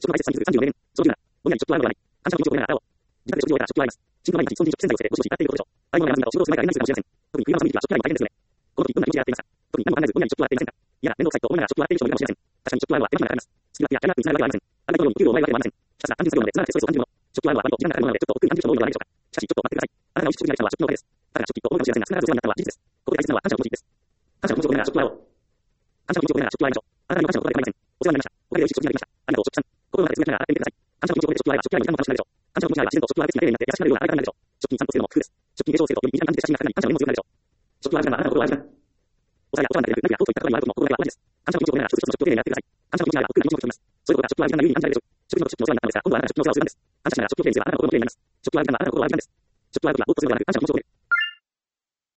食来設3に続く34年、その理由な、ぼんやり食はない。感謝の気持ちを込めながら、自宅で食料や食はあります。新米毎日損人食洗剤をしてご承知いただいていることでしょう。あいものやなずみなど仕事をする前から何するかもしれません。特に冬の寒い時期は食来も大変ですよね。この時どんな気持ちでやっていますか。特に何も考えずぼんやり食はやっていませんか。いや、面倒くさいと思いながら食はやっている人もいるかもしれません。確かに食はは手間暇がかかります。スキルアップやキャリアアップにつながるわけではありません。あなたのように給料をもらえるわけではありません。ひたすら単純作業でつながってストレスを感じるもの。食は割と時間がかかるものなのでちょっと億劫に感じる人も多いのではないでしょうか。しかしちょっと待ってください。あなたが美味しく食事ができたのは食のおかげです。ただ食器と思うかもしれませんが、必ず世話になったのは事実です。ここで大切なのは感謝の気持ちです。感謝の気持ちを込めながら食はを。感謝の気持ちを込めながら食はやりましょう。あなたにも感謝のことで構いません。お世話になりました。おかげで美味しい食事ができました。ありがとう、食さん。心の中でつぶやきながら洗ってみてください。感謝の気持ちを込めて食は食は時間も楽しくなるでしょう。感謝の気持ちがあれば自然と食は別になれるようになって優しくなるような相方になるでしょう。食品ちゃんとするのも工夫です。食品継承するとより身近な感じで親しみが深まり感謝の念も強くなるでしょう。食はある時間はあなたの心はある時間。お皿やお茶碗だけでなく、何やといったことにもあることも心がけは同じです。感謝の気持ちを込めながら一つ一つの食を丁寧にやってください。感謝の気持ちがあれば奥深い気持ちも聞こえます。そういうことが食は時間が有意に感じられるでしょう。食事のお世話になったのですが、今度はあなたが食のお世話をする番です。感謝しながら食を丁寧にすればあなたの心も丁寧になります。食はある時間はあなたの心をある時間です。食はある時はぼーっとするのではなく感謝の気持ちを込める。